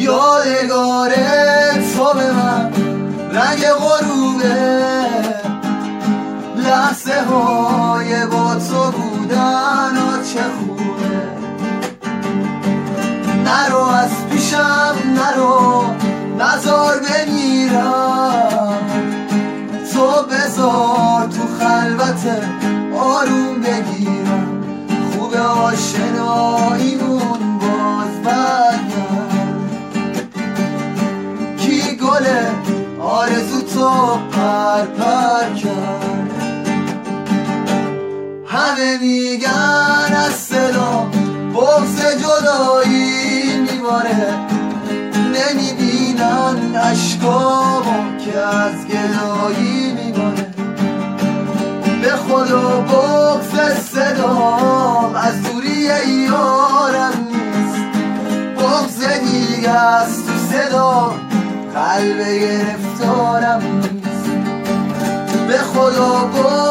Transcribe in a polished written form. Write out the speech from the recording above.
یادگار تو به من رنگ غروبه، لحظه های با تو بودن و چه خوبه. نرو از پیشم نرو، نزار بمیرم، تو بذار تو خلوت آروم بگیرم. خوب آشناییمون باز برگرد، کی گله آرزو تو پر پر کرد. همه میگن از صدا بغض جدایی میباره، نمیبینن عشقامو که از گدایی میباره. به خدا بغض صدام از دوری یارم نیست، بغض دیگه است تو صدا قلب گرفتارم نیست. به خدا